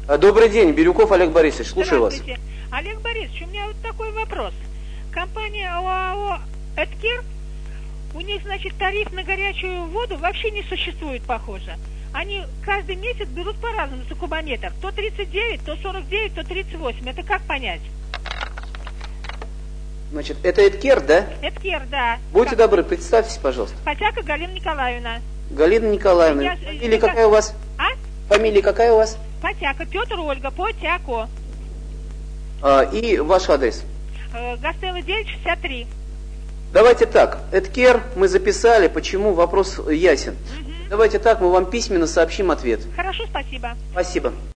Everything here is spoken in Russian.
Добрый день, Бирюков Олег Борисович, слушаю вас. Здравствуйте. Олег Борисович, у меня вот такой вопрос. Компания ОАО «Эдкер», у них, значит, тариф на горячую воду вообще не существует, похоже. Они каждый месяц берут по-разному за кубометр. То 39, то 49, то 38. Это как понять? Значит, это Эдкер, да? «Эдкер», да. Будьте добры, представьтесь, пожалуйста. Потяка Галина Николаевна. Галина Николаевна. Фамилия какая у вас? А? Фамилия какая у вас? Потяка. Петр Ольга. Потяко. И ваш адрес? Гастелло 963. Давайте так. Эдкер мы записали. Почему? Вопрос ясен. Давайте так, мы вам письменно сообщим ответ. Хорошо, спасибо. Спасибо.